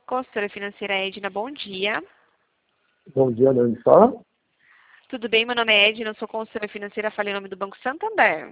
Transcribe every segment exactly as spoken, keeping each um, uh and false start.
Consultora financeira Edna, bom dia. Bom dia, de onde fala? Tudo bem? Meu nome é Edna, eu sou consultora financeira, falei em nome do Banco Santander.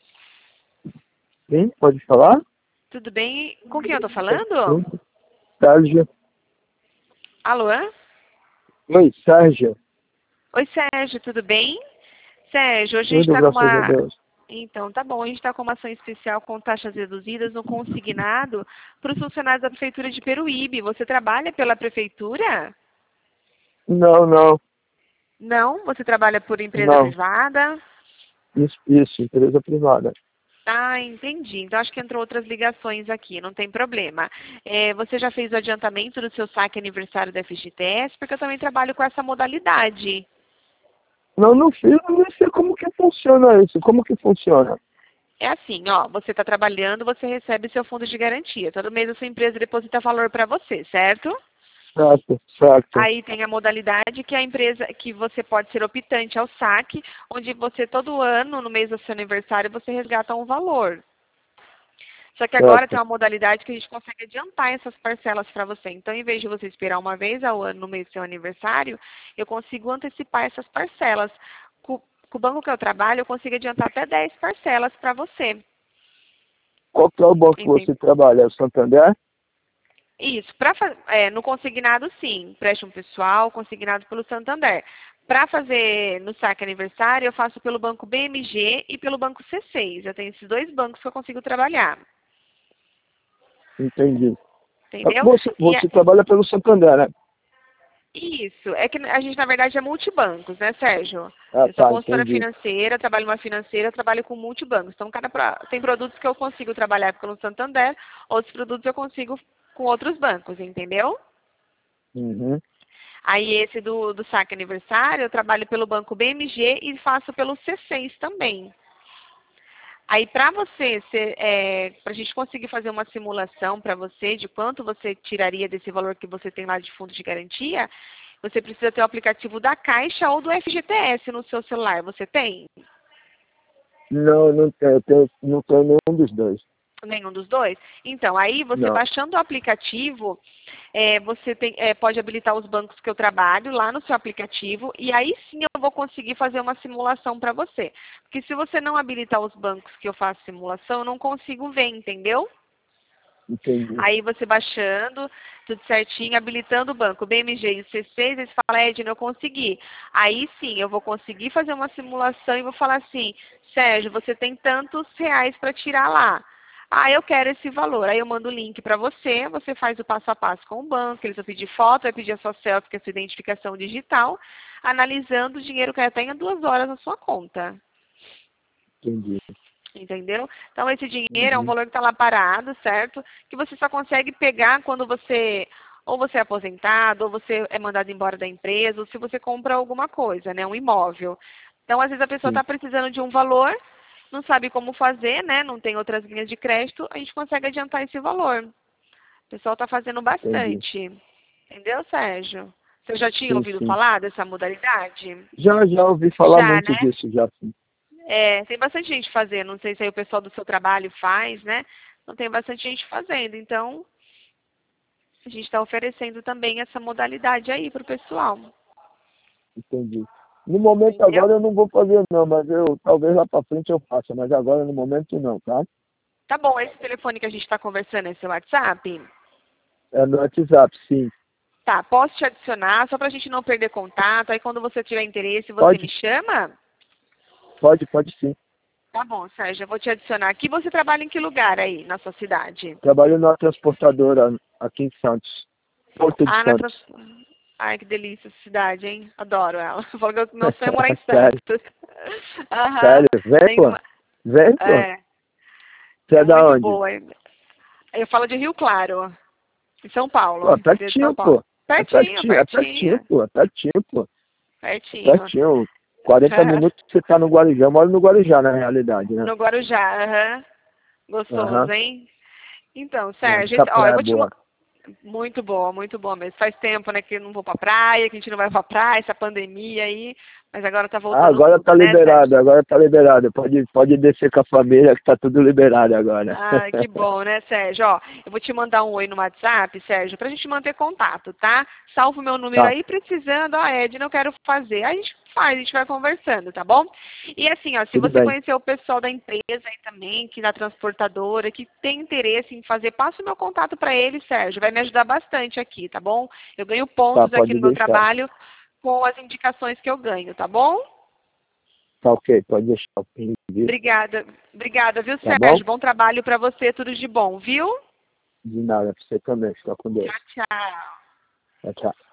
Sim, pode falar? Tudo bem? Com quem eu tô falando? Sim. Sérgio. Alô? Oi, Sérgio. Oi, Sérgio, tudo bem? Sérgio, hoje a gente Tudo, está com graças a uma... Deus. Então, tá bom, a gente está com uma ação especial com taxas reduzidas no consignado para os funcionários da Prefeitura de Peruíbe. Você trabalha pela Prefeitura? Não, não, Não? Você trabalha por empresa não. privada? Isso, isso, empresa privada. Ah, entendi. Então acho que entrou outras ligações aqui, não tem problema. É, você já fez o adiantamento do seu saque aniversário da F G T S? Porque eu também trabalho com essa modalidade. Não, não fiz, eu não sei como que funciona isso. Como que funciona? É assim, ó, você está trabalhando, você recebe seu fundo de garantia. Todo mês a sua empresa deposita valor para você, certo? Certo, certo. Aí tem a modalidade que a empresa, que você pode ser optante ao saque, onde você todo ano, no mês do seu aniversário, você resgata um valor. Só que agora tem Certo. uma modalidade que a gente consegue adiantar essas parcelas para você. Então, em vez de você esperar uma vez ao ano no mês do seu aniversário, eu consigo antecipar essas parcelas. Com, com o banco que eu trabalho, eu consigo adiantar até dez parcelas para você. Qual que é o banco que Entende? você trabalha? É o Santander? Isso. Pra, fa- é, no consignado, sim. Empréstimo pessoal, consignado pelo Santander. Para fazer no saque aniversário, eu faço pelo banco B M G e pelo banco C seis. Eu tenho esses dois bancos que eu consigo trabalhar. Entendi. Entendeu? Você, E a- você trabalha pelo Santander, né? Isso, é que a gente, na verdade, é multibancos, né, Sérgio? Ah, Eu sou tá, consultora entendi. financeira, trabalho numa financeira, trabalho com multibancos. Então, cada pro- tem produtos que eu consigo trabalhar pelo Santander, outros produtos eu consigo com outros bancos, entendeu? Uhum. Aí, esse do, do saque aniversário, eu trabalho pelo banco B M G e faço pelo C seis também. Aí, para você, para a gente conseguir fazer uma simulação para você de quanto você tiraria desse valor que você tem lá de fundo de garantia, você precisa ter o aplicativo da Caixa ou do F G T S no seu celular. Você tem? Não, não tenho, eu tenho, não tenho nenhum dos dois. Nenhum dos dois? Então, aí você Não. baixando o aplicativo, é, você tem, é, pode habilitar os bancos que eu trabalho lá no seu aplicativo e aí sim eu vou conseguir fazer uma simulação para você. Porque se você não habilitar os bancos que eu faço simulação, eu não consigo ver, entendeu? Entendi. Aí você baixando, tudo certinho, habilitando o banco, B M G e o C seis, eles falam, Edna, eu consegui. Aí sim, eu vou conseguir fazer uma simulação e vou falar assim, Sérgio, você tem tantos reais para tirar lá. Ah, eu quero esse valor. Aí eu mando o link para você, você faz o passo a passo com o banco, eles vão pedir foto, vai pedir a sua selfie, que é a sua identificação digital, analisando o dinheiro cai até em duas horas na sua conta. Entendi. Entendeu? Então, esse dinheiro é um Uhum. valor que está lá parado, certo? Que você só consegue pegar quando você, ou você é aposentado, ou você é mandado embora da empresa, ou se você compra alguma coisa, né? Um imóvel. Então, às vezes a pessoa Sim. está precisando de um valor, não sabe como fazer, né? Não tem outras linhas de crédito, a gente consegue adiantar esse valor. O pessoal está fazendo Entendi. bastante. Entendeu, Sérgio? Você já tinha Sim, ouvido sim. falar dessa modalidade? Já, já ouvi falar Já, muito né? disso, já sim. É, tem bastante gente fazendo. Não sei se aí o pessoal do seu trabalho faz, né? Não tem bastante gente fazendo. Então, a gente está oferecendo também essa modalidade aí para o pessoal. Entendi. No momento Entendeu? agora eu não vou fazer não, mas eu talvez lá para frente eu faça, mas agora no momento não, tá? Tá bom, esse telefone que a gente está conversando é seu WhatsApp? É no WhatsApp, sim. Tá, posso te adicionar só para a gente não perder contato. Aí quando você tiver interesse, você me Pode, chama? pode, pode sim. Tá bom, Sérgio, eu vou te adicionar aqui. Você trabalha em que lugar aí na sua cidade? Trabalho numa transportadora aqui em Santos. Porto de Ah, na trans... Santos. Ai, que delícia essa cidade, hein? Adoro ela. Falou que o meu sonho é morar em Sério, Santos. Aham. sério. Vem, Tem pô. uma... Vem, pô. É, Você é é da muito onde? boa. Eu falo de Rio Claro, em São Paulo, Pô, interior de São pertinho, Paulo. pô. É Pertinho, pertinho, é pertinho, pertinho, pô. É pertinho, pô. É pertinho. pertinho. quarenta minutos você tá no Guarujá. Eu moro no Guarujá, na realidade, né? No Guarujá, aham. Aham. Gostoso, hein? Então, É, Sérgio, muita esse- ó, eu praia vou te... boa. ma- Muito boa, muito boa mesmo. Faz tempo, né, que eu não vou pra praia, que a gente não vai pra praia, essa pandemia aí. Mas agora tá voltando Ah, agora tudo, tá né, liberado, Sérgio? agora tá liberado. Pode, pode descer com a família que tá tudo liberado agora. Ah, que bom, né, Sérgio? Ó, eu vou te mandar um oi no WhatsApp, Sérgio, pra gente manter contato, tá? Salva o meu número Tá, aí, precisando, ó, Edna, eu quero fazer. Aí a gente faz, a gente vai conversando, tá bom? E assim, ó, se tudo você bem. conhecer o pessoal da empresa aí também, que na transportadora, que tem interesse em fazer, passa o meu contato pra eles, Sérgio. Vai me ajudar bastante aqui, tá bom? Eu ganho Tá, pontos aqui pode no meu deixar. trabalho com as indicações que eu ganho, tá bom? Tá ok, pode deixar o ping, Obrigada, obrigada, viu, tá bom? Sérgio? Bom trabalho pra você, tudo de bom, viu? De nada, pra você também. Fica com Deus. Tchau, tchau. Tchau, tchau.